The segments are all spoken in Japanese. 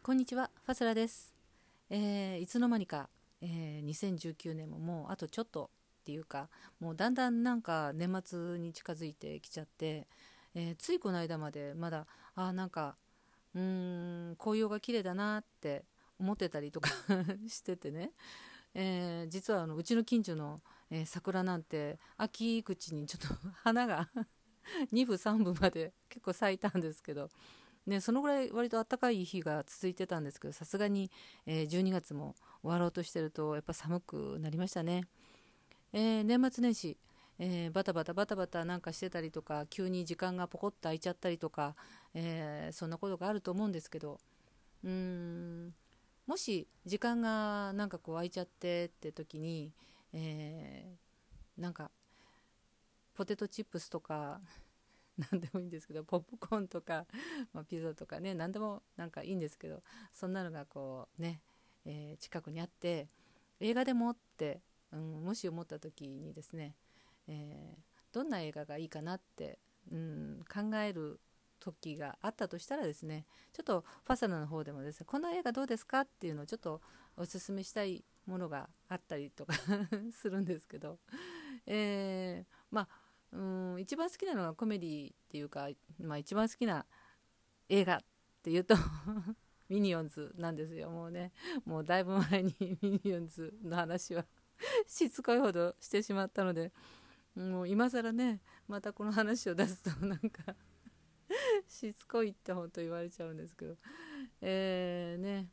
こんにちは、ファスラです。いつの間にか、2019年ももうあとちょっとっていうか、もうだんだんなんか年末に近づいてきちゃって、ついこの間までまだ、なんか、紅葉が綺麗だなって思ってたりとかしててね、実はうちの近所の、桜なんて秋口にちょっと花が2部3部まで結構咲いたんですけど、ね、そのぐらい割と暖かい日が続いてたんですけど、さすがに、12月も終わろうとしてるとやっぱ寒くなりましたね。年末年始、バタバタバタバタなんかしてたりとか、急に時間がポコッと空いちゃったりとか、そんなことがあると思うんですけど、うーんもし時間がなんかこう空いちゃってって時に、なんかポテトチップスとか何でもいいんですけど、ポップコーンとか、ピザとかね、何でもなんかいいんですけど、そんなのがこうね、近くにあって、映画でもって、もし思った時にですね、どんな映画がいいかなって、考える時があったとしたらですね、ちょっとファサナの方でもですね、この映画どうですかっていうのをちょっとおすすめしたいものがあったりとかするんですけど、まあ一番好きなのがコメディっていうか、一番好きな映画っていうとミニオンズなんですよ。もうね、もうだいぶ前にミニオンズの話はしつこいほどしてしまったので、もう今更ね、またこの話を出すとなんかしつこいって本当言われちゃうんですけど、ね、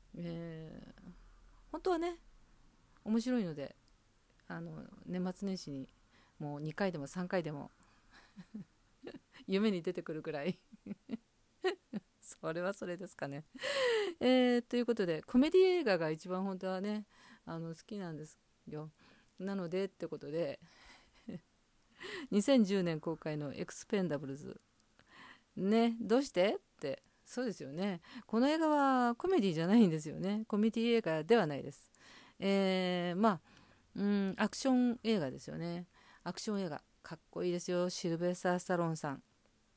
本当はね、面白いので、年末年始にもう2回でも3回でも夢に出てくるくらいそれはそれですかね。ということで、コメディ映画が一番本当はね、好きなんですよ。なのでってことで、2010年公開のエクスペンダブルズ。ね、どうしてって、そうですよね。この映画はコメディじゃないんですよね。コメディ映画ではないです。アクション映画ですよね。アクション映画。かっこいいですよ。シルベスター・スタローンさん。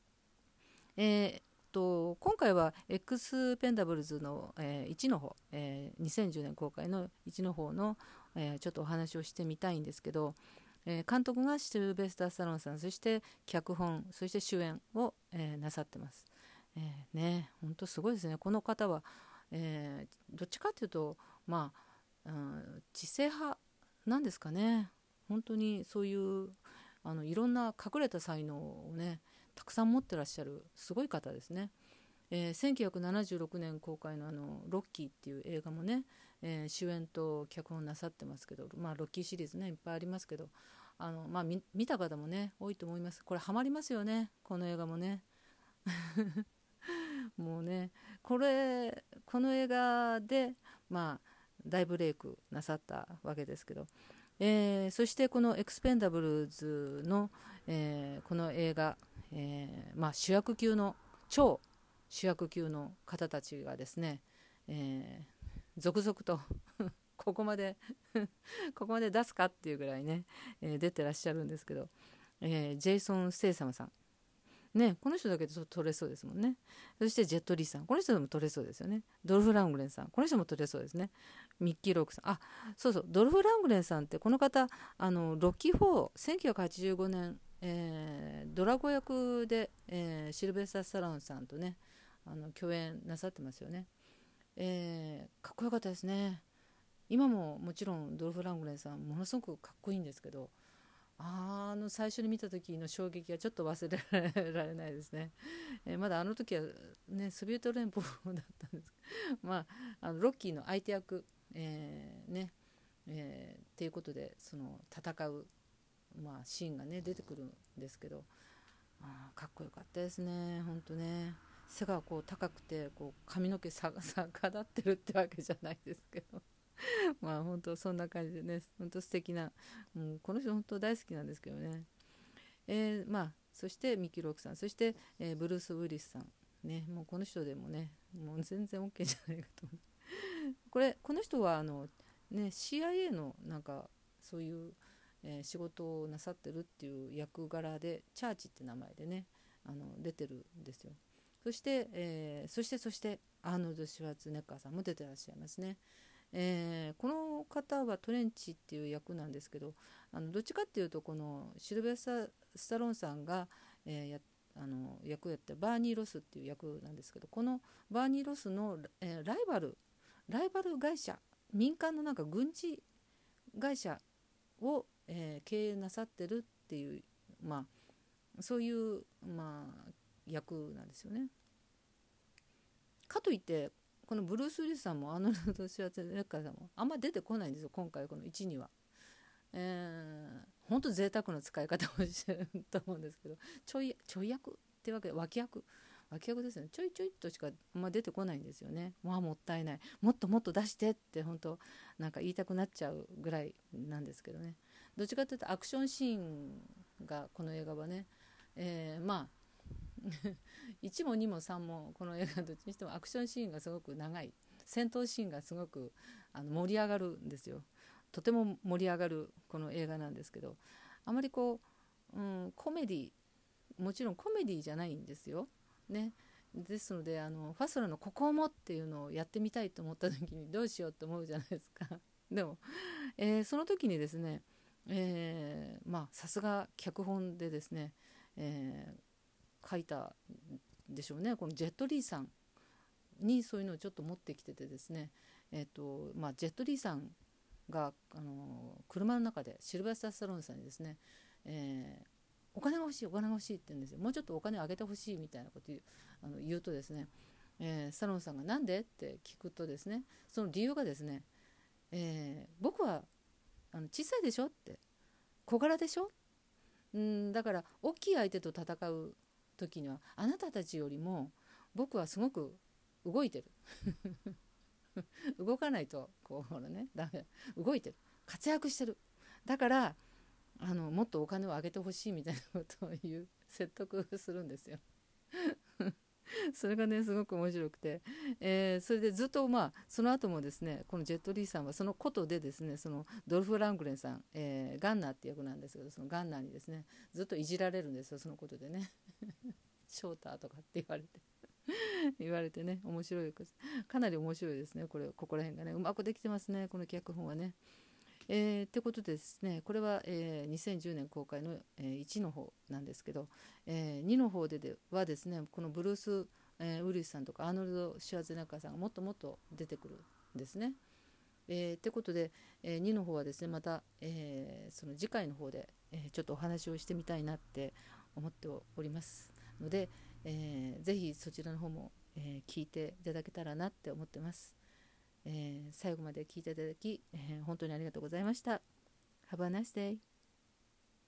今回は X ペンダブルズの、1の方、2010年公開の1の方の、ちょっとお話をしてみたいんですけど、監督がシルベスター・スタローンさん、そして脚本、そして主演を、なさってます。ね、本当すごいですね。この方は、どっちかというと、知性派なんですかね。本当にそういういろんな隠れた才能をね、たくさん持ってらっしゃるすごい方ですね。1976年公開のロッキーっていう映画もね、主演と脚本なさってますけど、ロッキーシリーズねいっぱいありますけど、見た方もね多いと思います。これハマりますよね、この映画もね。もうね、この映画で大ブレイクなさったわけですけど、そしてこのエクスペンダブルズの、この映画、主役級の超主役級の方たちがですね、続々とここまでここまで出すかっていうぐらいね、出てらっしゃるんですけど、ジェイソン・ステイサムさんね、この人だけで取れそうですもんね。そしてジェット・リーさん、この人でも取れそうですよね。ドルフ・ラングレンさん、この人も取れそうですね。ミッキー・ロークさん、そうそう、ドルフ・ラングレンさんってこの方、ロッキー4、1985年、ドラゴ役で、シルベスター・スタローンさんとね、共演なさってますよね。かっこよかったですね。今ももちろんドルフ・ラングレンさんものすごくかっこいいんですけど、最初に見た時の衝撃はちょっと忘れられないですね。まだあの時は、ね、ソビエト連邦だったんです。ロッキーの相手役、っていうことでその戦う、シーンがね出てくるんですけど、かっこよかったですね。本当ね、背がこう高くてこう髪の毛逆立ってるってわけじゃないですけど本当そんな感じでね、本当素敵な、この人本当大好きなんですけどね。そしてミッキー・ロークさん、そして、ブルース・ウィリスさんね、もうこの人でもね、もう全然 OK じゃないかと思う。この人はCIA のなんかそういう、仕事をなさってるっていう役柄でチャーチって名前でね出てるんですよ。そして、そしてアーノルド・シュワルツェネッガーさんも出てらっしゃいますね。この方はトレンチっていう役なんですけど、どっちかっていうとこのシルベスター・スタローンさんが、役をやったバーニー・ロスっていう役なんですけど、このバーニー・ロスの、ライバル会社、民間のなんか軍事会社を、経営なさってるっていう、そういう、役なんですよね。かといってこのブルース・ウィリスさんもアーノルド・シュワルツェネッガーさんもあんま出てこないんですよ、今回この1には。本当贅沢な使い方をしてると思うんですけど、ちょい役ってわけで脇役ですね。ちょいとしかあんま出てこないんですよね。もったいない、もっともっと出してって本当なんか言いたくなっちゃうぐらいなんですけどね。どっちかというとアクションシーンがこの映画はね、1も2も3もこの映画どっちにしてもアクションシーンがすごく長い、戦闘シーンがすごく盛り上がるんですよ。とても盛り上がるこの映画なんですけど、あまりこう、コメディ、もちろんコメディじゃないんですよ、ね。ですのでファスラのここもっていうのをやってみたいと思った時にどうしようと思うじゃないですか。でも、その時にですね、さすが脚本でですね、書いたでしょうね。このジェットリーさんにそういうのをちょっと持ってきててですね、ジェットリーさんが車の中でシルバスター・スタローンさんにですね、お金が欲しいって言うんですよ。もうちょっとお金をあげてほしいみたいなことを言うとですね、スタローンさんがなんでって聞くとですね、その理由がですね、僕は小さいでしょって、小柄でしょ、だから大きい相手と戦う時にはあなたたちよりも僕はすごく動いてる動かないとこうねダメ、動いてる、活躍してる、だからもっとお金をあげてほしいみたいなことを言う、説得するんですよそれがねすごく面白くて、それでずっとその後もですね、このジェットリーさんはそのことでですね、そのドルフ・ラングレンさん、ガンナーって役なんですけど、そのガンナーにですねずっといじられるんですよ、そのことでねショーターとかって言われてね、面白い、かなり面白いですね。ここら辺がねうまくできてますね、この脚本はね。ってことでですね、これは、2010年公開の、1の方なんですけど、2の方ではですね、このブルース・ウィリスさんとかアーノルド・シュワルツェネッガーさんがもっともっと出てくるんですね。ってことで、2の方はですねまた、その次回の方で、ちょっとお話をしてみたいなって思っておりますので、ぜひそちらの方も、聞いていただけたらなって思ってます。最後まで聞いていただき、本当にありがとうございました。Have a nice day.